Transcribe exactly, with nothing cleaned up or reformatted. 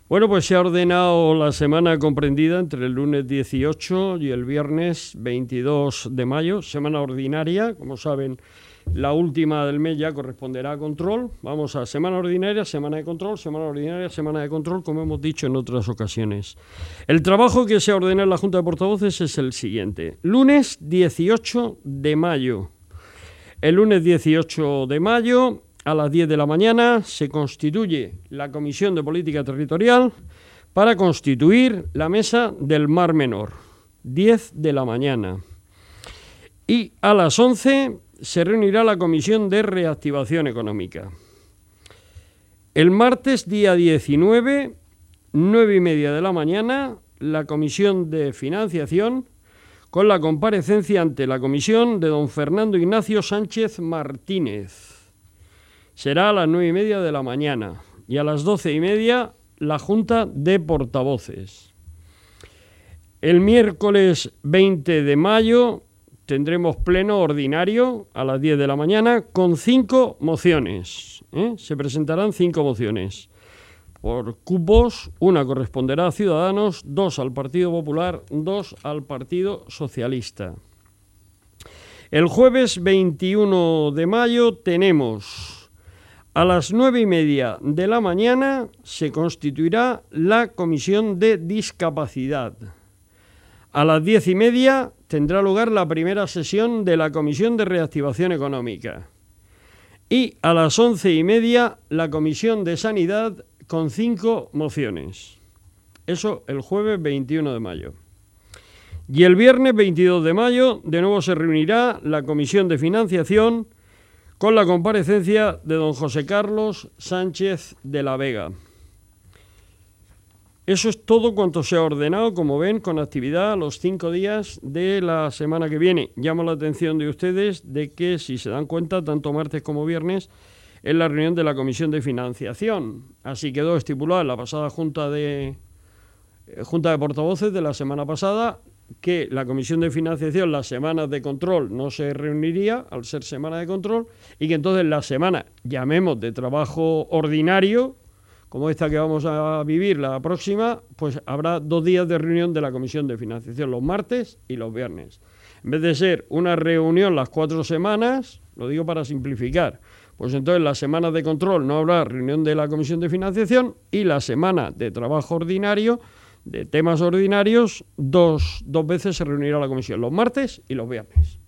Bueno, pues se ha ordenado la semana comprendida entre el lunes dieciocho y el viernes veintidós de mayo, semana ordinaria. Como saben, la última del mes ya corresponderá a control. Vamos a semana ordinaria, semana de control, semana ordinaria, semana de control, como hemos dicho en otras ocasiones. El trabajo que se ordena en la Junta de Portavoces es el siguiente. Lunes dieciocho de mayo. El lunes dieciocho de mayo, a las diez de la mañana, se constituye la Comisión de Política Territorial para constituir la Mesa del Mar Menor. diez de la mañana. Y a las once se reunirá la Comisión de Reactivación Económica. El martes, día diecinueve, nueve y media de la mañana, la Comisión de Financiación, con la comparecencia ante la Comisión de don Fernando Ignacio Sánchez Martínez. Será a las nueve y media de la mañana. Y a las doce y media, la Junta de Portavoces. El miércoles veinte de mayo tendremos pleno ordinario a las diez de la mañana con cinco mociones. ¿eh? Se presentarán cinco mociones. Por cupos, una corresponderá a Ciudadanos, dos al Partido Popular, dos al Partido Socialista. El jueves veintiuno de mayo tenemos a las nueve y media de la mañana se constituirá la Comisión de Discapacidad. A las diez y media tendrá lugar la primera sesión de la Comisión de Reactivación Económica. Y a las once y media la Comisión de Sanidad con cinco mociones. Eso el jueves veintiuno de mayo. Y el viernes veintidós de mayo de nuevo se reunirá la Comisión de Financiación con la comparecencia de don José Carlos Sánchez de la Vega. Eso es todo cuanto se ha ordenado, como ven, con actividad los cinco días de la semana que viene. Llamo la atención de ustedes de que, si se dan cuenta, tanto martes como viernes es la reunión de la Comisión de Financiación. Así quedó estipulado en la pasada Junta de, eh, Junta de Portavoces de la semana pasada que la Comisión de Financiación las semanas de control no se reuniría al ser semana de control y que entonces la semana, llamemos de trabajo ordinario, como esta que vamos a vivir la próxima, pues habrá dos días de reunión de la Comisión de Financiación, los martes y los viernes. En vez de ser una reunión las cuatro semanas, lo digo para simplificar, pues entonces las semanas de control no habrá reunión de la Comisión de Financiación y la semana de trabajo ordinario, de temas ordinarios, dos, dos veces se reunirá la comisión, los martes y los viernes.